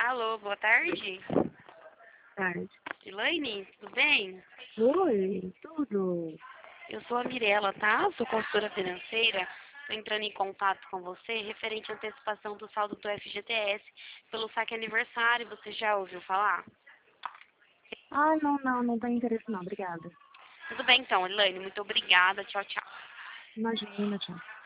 Alô, boa tarde. Tarde. Elaine, tudo bem? Oi, tudo. Eu sou a Mirella, tá? Sou consultora financeira. Estou entrando em contato com você referente à antecipação do saldo do FGTS pelo saque aniversário. Você já ouviu falar? Ah, não tem interesse não, obrigada. Tudo bem então, Elaine. Muito obrigada. Tchau, tchau. Imagina, tchau.